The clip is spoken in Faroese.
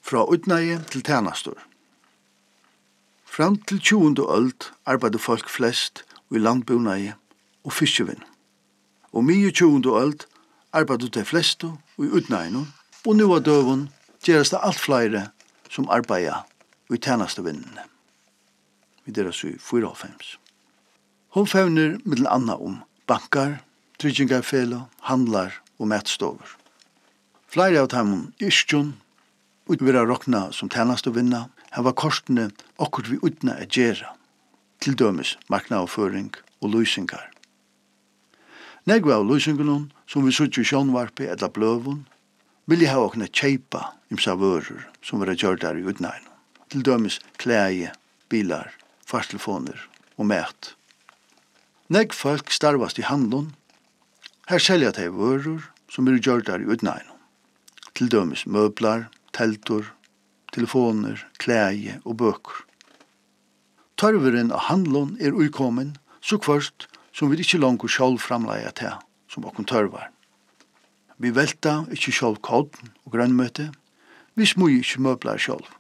Fra utnæje til tjenastor. Fram til 20. øld arbeidde folk flest i landbunæje og fiskevinn. Og mye 20. øld arbeidde de fleste i utnæjen, og nu av døven gjøres det alt flere som arbeider i tjenestevinnene. Vi deres i 94. Hun fevner middel anna om bankar, tryggingarfele, handlar og matstover. Flere av dem yrkjon utvira rokna som tjenestevinna, her var korsene okkur vi utna å gjera, til dømes marknadsføring og lysingar. Negva av lysingarna, som vi sutt i sjónvarpi eller bløvun, vil jeg ha okna kjeipa imsa vörur som var gjør der i utnægn, til dømes klæje, bilar, farstelefoner og mat. Negv folk starvast i handlun, her selja de vörur som er gjør der i utnægn, til dømes møblar, teltur, telefoner, klæje og bøkur. Tørveren av handlun er uikommen, så kvørst som vi ikke langt sjálv framleia til som okkur tørvar. Vi velta ikke sjálv kodden og grønnmøte, vi smui ikke møblar sjálv.